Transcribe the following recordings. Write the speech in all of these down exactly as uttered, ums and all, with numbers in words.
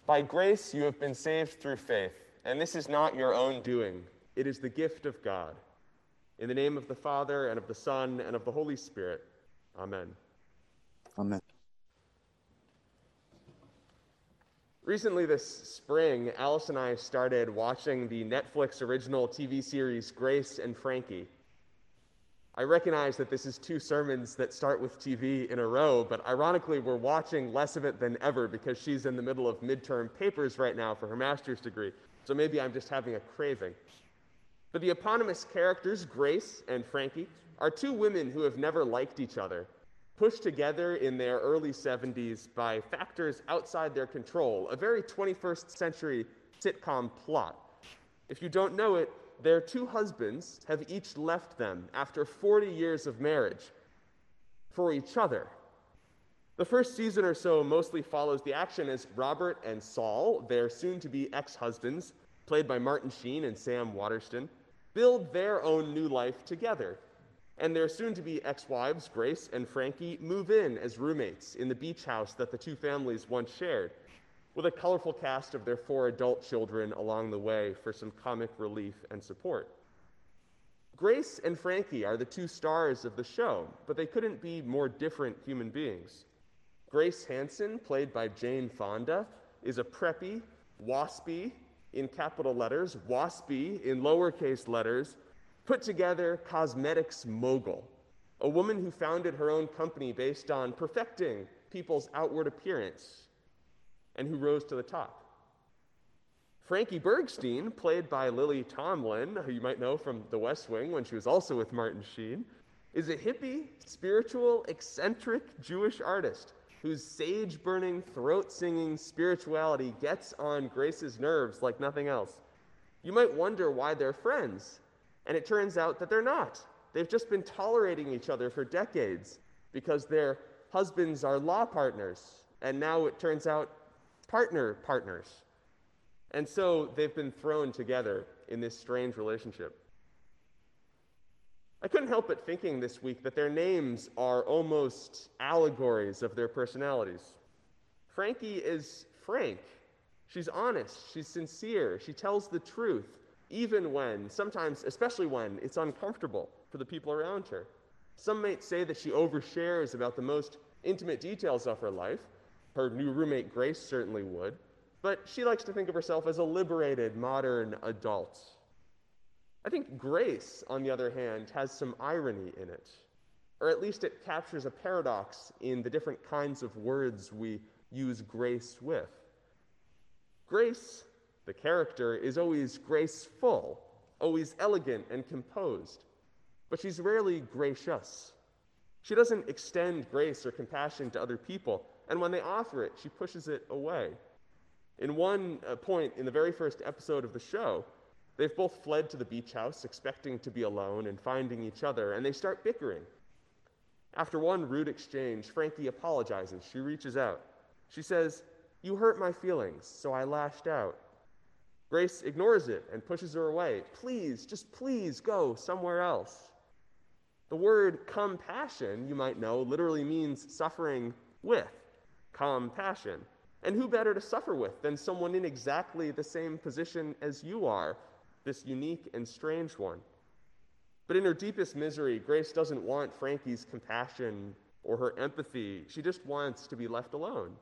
By grace you have been saved through faith, and this is not your own doing. It is the gift of God. In the name of the Father, and of the Son, and of the Holy Spirit. Amen. Amen. Recently this spring, Alice and I started watching the Netflix original T V series Grace and Frankie. I recognize that this is two sermons that start with T V in a row, but ironically we're watching less of it than ever because she's in the middle of midterm papers right now for her master's degree, so maybe I'm just having a craving. But the eponymous characters, Grace and Frankie, are two women who have never liked each other, pushed together in their early seventies by factors outside their control, a very twenty-first century sitcom plot. If you don't know it, their two husbands have each left them after forty years of marriage for each other. The first season or so mostly follows the action as Robert and Saul, their soon-to-be ex-husbands, played by Martin Sheen and Sam Waterston, build their own new life together. And their soon-to-be ex-wives, Grace and Frankie, move in as roommates in the beach house that the two families once shared, with a colorful cast of their four adult children along the way for some comic relief and support. Grace and Frankie are the two stars of the show, but they couldn't be more different human beings. Grace Hansen, played by Jane Fonda, is a preppy, waspy, in capital letters, waspy, in lowercase letters, put-together cosmetics mogul, a woman who founded her own company based on perfecting people's outward appearance, and who rose to the top. Frankie Bergstein, played by Lily Tomlin, who you might know from The West Wing when she was also with Martin Sheen, is a hippie, spiritual, eccentric Jewish artist whose sage-burning, throat-singing spirituality gets on Grace's nerves like nothing else. You might wonder why they're friends, and it turns out that they're not. They've just been tolerating each other for decades because their husbands are law partners, and now it turns out partner partners. And so they've been thrown together in this strange relationship. I couldn't help but thinking this week that their names are almost allegories of their personalities. Frankie is frank. She's honest. She's sincere. She tells the truth, even when, sometimes, especially when, it's uncomfortable for the people around her. Some might say that she overshares about the most intimate details of her life. Her new roommate, Grace, certainly would. But she likes to think of herself as a liberated, modern adult. I think Grace, on the other hand, has some irony in it. Or at least it captures a paradox in the different kinds of words we use grace with. Grace, the character, is always graceful, always elegant and composed. But she's rarely gracious. She doesn't extend grace or compassion to other people, and when they offer it, she pushes it away. In one uh, point in the very first episode of the show, they've both fled to the beach house, expecting to be alone and finding each other, and they start bickering. After one rude exchange, Frankie apologizes. She reaches out. She says, "You hurt my feelings, so I lashed out." Grace ignores it and pushes her away. "Please, just please go somewhere else." The word compassion, you might know, literally means suffering with. Compassion. And who better to suffer with than someone in exactly the same position as you are, this unique and strange one? But in her deepest misery, Grace doesn't want Frankie's compassion or her empathy. She just wants to be left alone.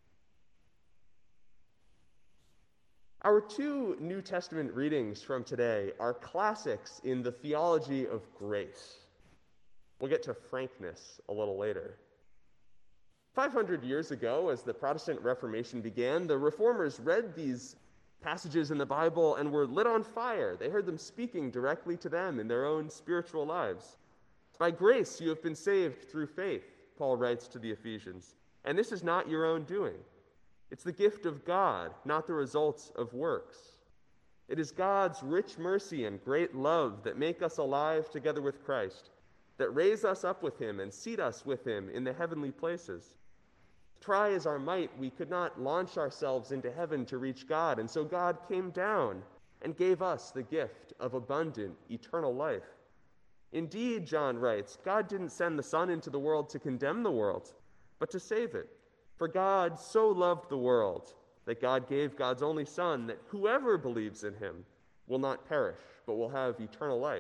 Our two New Testament readings from today are classics in the theology of grace. We'll get to frankness a little later. five hundred years ago, as the Protestant Reformation began, the Reformers read these passages in the Bible and were lit on fire. They heard them speaking directly to them in their own spiritual lives. By grace you have been saved through faith, Paul writes to the Ephesians, and this is not your own doing. It's the gift of God, not the results of works. It is God's rich mercy and great love that make us alive together with Christ, that raise us up with him and seat us with him in the heavenly places. Try as our might, we could not launch ourselves into heaven to reach God, and so God came down and gave us the gift of abundant eternal life. Indeed, John writes, God didn't send the Son into the world to condemn the world, but to save it. For God so loved the world that God gave God's only Son, that whoever believes in him will not perish, but will have eternal life.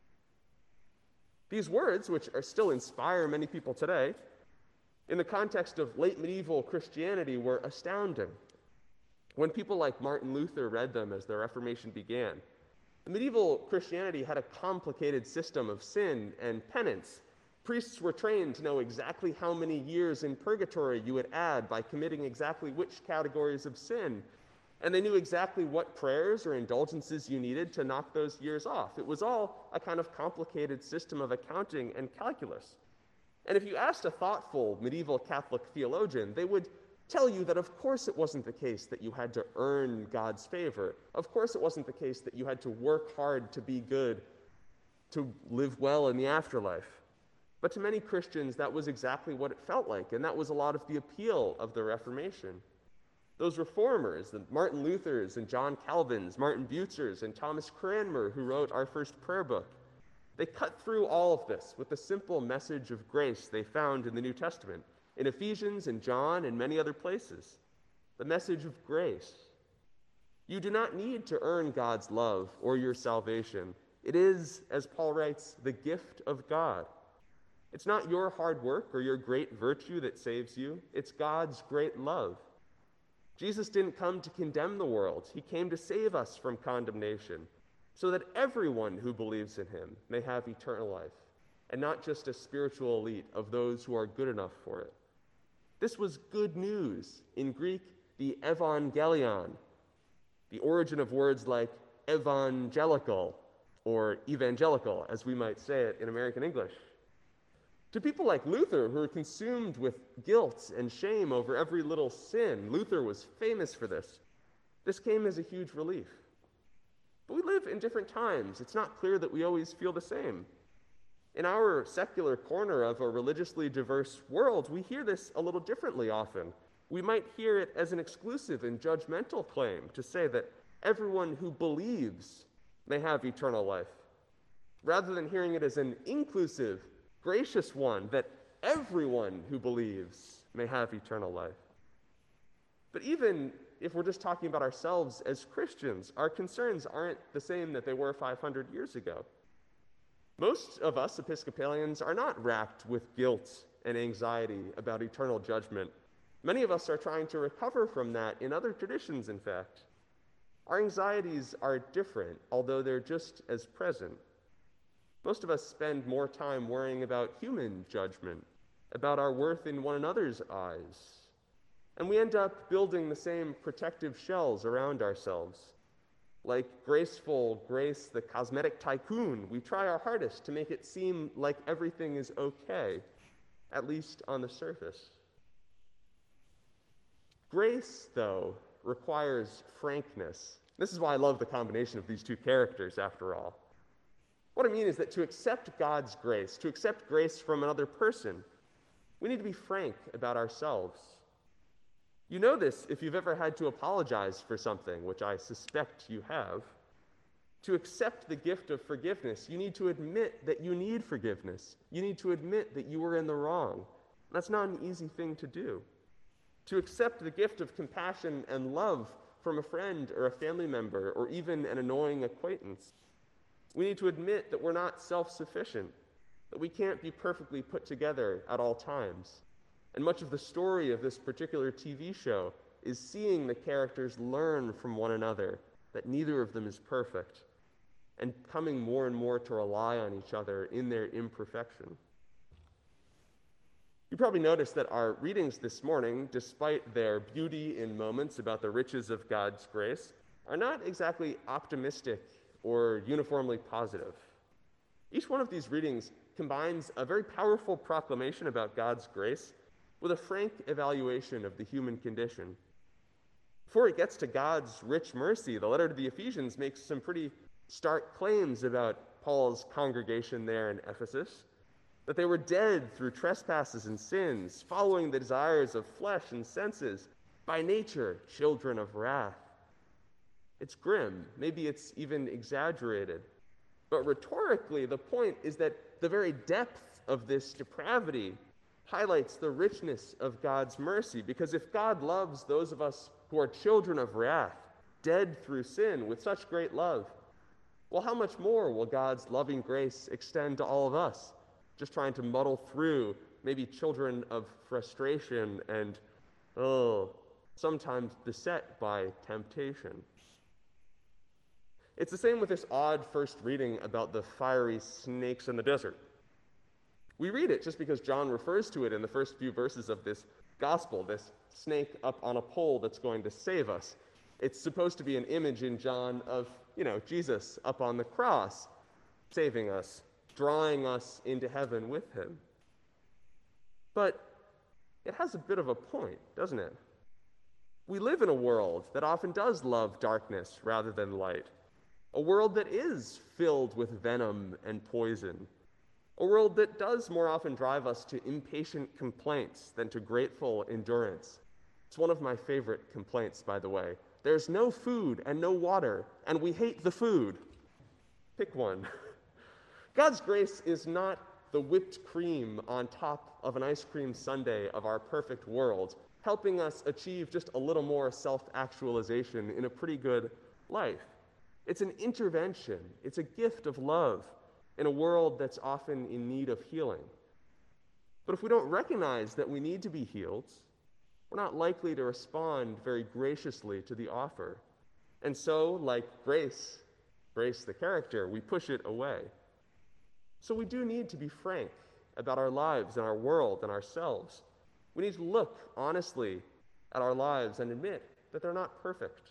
These words, which are still inspire many people today, in the context of late medieval Christianity, were astounding. When people like Martin Luther read them as the Reformation began, the medieval Christianity had a complicated system of sin and penance. Priests were trained to know exactly how many years in purgatory you would add by committing exactly which categories of sin. And they knew exactly what prayers or indulgences you needed to knock those years off. It was all a kind of complicated system of accounting and calculus. And if you asked a thoughtful medieval Catholic theologian, they would tell you that of course it wasn't the case that you had to earn God's favor. Of course it wasn't the case that you had to work hard to be good, to live well in the afterlife. But to many Christians, that was exactly what it felt like, and that was a lot of the appeal of the Reformation. Those reformers, the Martin Luthers and John Calvins, Martin Bucers and Thomas Cranmer, who wrote our first prayer book, they cut through all of this with the simple message of grace they found in the New Testament, in Ephesians and John and many other places. The message of grace. You do not need to earn God's love or your salvation. It is, as Paul writes, the gift of God. It's not your hard work or your great virtue that saves you. It's God's great love. Jesus didn't come to condemn the world. He came to save us from condemnation, so that everyone who believes in him may have eternal life, and not just a spiritual elite of those who are good enough for it. This was good news. In Greek, the evangelion, the origin of words like evangelical or evangelical, as we might say it in American English. To people like Luther, who were consumed with guilt and shame over every little sin, Luther was famous for this. This came as a huge relief. But we live in different times. It's not clear that we always feel the same. In our secular corner of a religiously diverse world, we hear this a little differently often. We might hear it as an exclusive and judgmental claim to say that everyone who believes may have eternal life, rather than hearing it as an inclusive, gracious one, that everyone who believes may have eternal life. But even if we're just talking about ourselves as Christians, our concerns aren't the same that they were five hundred years ago. Most of us Episcopalians are not racked with guilt and anxiety about eternal judgment. Many of us are trying to recover from that in other traditions, in fact. Our anxieties are different, although they're just as present. Most of us spend more time worrying about human judgment, about our worth in one another's eyes. And we end up building the same protective shells around ourselves. Like graceful Grace, the cosmetic tycoon, we try our hardest to make it seem like everything is okay, at least on the surface. Grace, though, requires frankness. This is why I love the combination of these two characters, after all. What I mean is that to accept God's grace, to accept grace from another person, we need to be frank about ourselves. You know this if you've ever had to apologize for something, which I suspect you have. To accept the gift of forgiveness, you need to admit that you need forgiveness. You need to admit that you were in the wrong. That's not an easy thing to do. To accept the gift of compassion and love from a friend or a family member or even an annoying acquaintance, we need to admit that we're not self-sufficient, that we can't be perfectly put together at all times. And much of the story of this particular T V show is seeing the characters learn from one another that neither of them is perfect, and coming more and more to rely on each other in their imperfection. You probably noticed that our readings this morning, despite their beauty in moments about the riches of God's grace, are not exactly optimistic or uniformly positive. Each one of these readings combines a very powerful proclamation about God's grace with a frank evaluation of the human condition. Before it gets to God's rich mercy, the letter to the Ephesians makes some pretty stark claims about Paul's congregation there in Ephesus, that they were dead through trespasses and sins, following the desires of flesh and senses, by nature children of wrath. It's grim, maybe it's even exaggerated, but rhetorically the point is that the very depth of this depravity highlights the richness of God's mercy, because if God loves those of us who are children of wrath, dead through sin, with such great love, well, how much more will God's loving grace extend to all of us, just trying to muddle through, maybe children of frustration and, oh, sometimes beset by temptation. It's the same with this odd first reading about the fiery snakes in the desert. We read it just because John refers to it in the first few verses of this gospel, this snake up on a pole that's going to save us. It's supposed to be an image in John of, you know, Jesus up on the cross, saving us, drawing us into heaven with him. But it has a bit of a point, doesn't it? We live in a world that often does love darkness rather than light, a world that is filled with venom and poison, a world that does more often drive us to impatient complaints than to grateful endurance. It's one of my favorite complaints, by the way. There's no food and no water, and we hate the food. Pick one. God's grace is not the whipped cream on top of an ice cream sundae of our perfect world, helping us achieve just a little more self-actualization in a pretty good life. It's an intervention. It's a gift of love in a world that's often in need of healing. But if we don't recognize that we need to be healed, we're not likely to respond very graciously to the offer. And so, like Grace, Grace the character, we push it away. So we do need to be frank about our lives and our world and ourselves. We need to look honestly at our lives and admit that they're not perfect.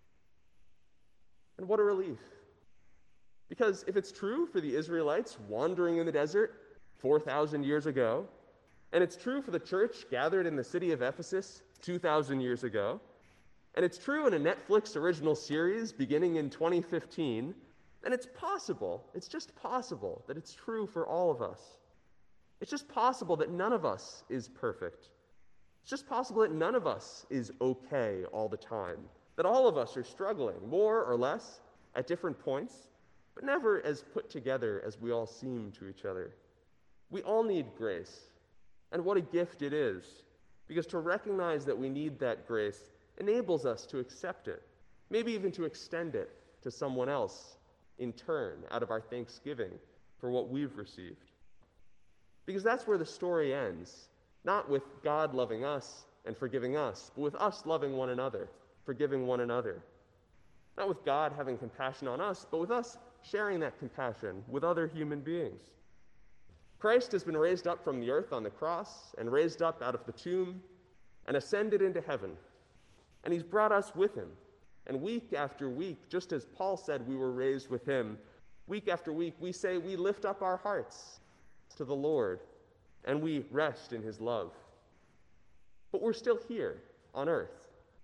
And what a relief. Because if it's true for the Israelites wandering in the desert four thousand years ago, and it's true for the church gathered in the city of Ephesus two thousand years ago, and it's true in a Netflix original series beginning in twenty fifteen, then it's possible, it's just possible that it's true for all of us. It's just possible that none of us is perfect. It's just possible that none of us is okay all the time, that all of us are struggling, more or less, at different points, but never as put together as we all seem to each other. We all need grace, and what a gift it is, because to recognize that we need that grace enables us to accept it, maybe even to extend it to someone else in turn, out of our thanksgiving for what we've received. Because that's where the story ends, not with God loving us and forgiving us, but with us loving one another, forgiving one another. Not with God having compassion on us, but with us sharing that compassion with other human beings. Christ has been raised up from the earth on the cross and raised up out of the tomb and ascended into heaven. And he's brought us with him. And week after week, just as Paul said we were raised with him, week after week we say we lift up our hearts to the Lord and we rest in his love. But we're still here on earth.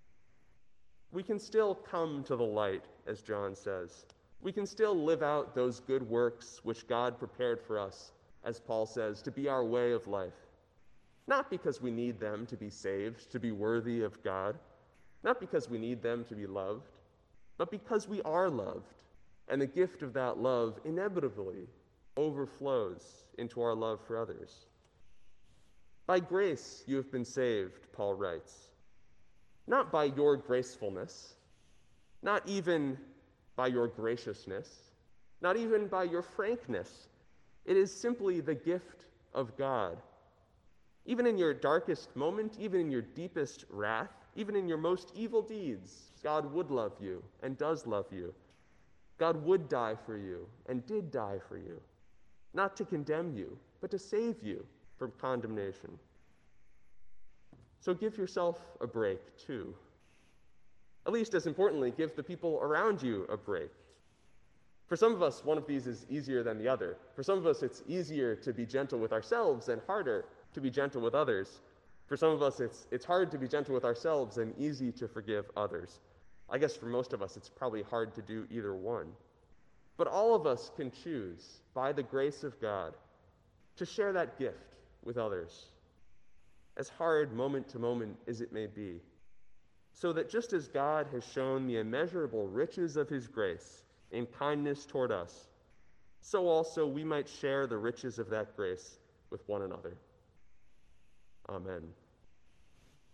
We can still come to the light, as John says. We can still live out those good works which God prepared for us, as Paul says, to be our way of life. Not because we need them to be saved, to be worthy of God, not because we need them to be loved, but because we are loved, and the gift of that love inevitably overflows into our love for others. By grace you have been saved, Paul writes, not by your gracefulness, not even by your graciousness, not even by your frankness. It is simply the gift of God. Even in your darkest moment, even in your deepest wrath, even in your most evil deeds, God would love you and does love you. God would die for you and did die for you, not to condemn you, but to save you from condemnation. So give yourself a break, too. At least as importantly, give the people around you a break. For some of us, one of these is easier than the other. For some of us, it's easier to be gentle with ourselves and harder to be gentle with others. For some of us, it's, it's hard to be gentle with ourselves and easy to forgive others. I guess for most of us, it's probably hard to do either one. But all of us can choose, by the grace of God, to share that gift with others, as hard moment to moment as it may be, so that just as God has shown the immeasurable riches of his grace in kindness toward us, so also we might share the riches of that grace with one another. Amen.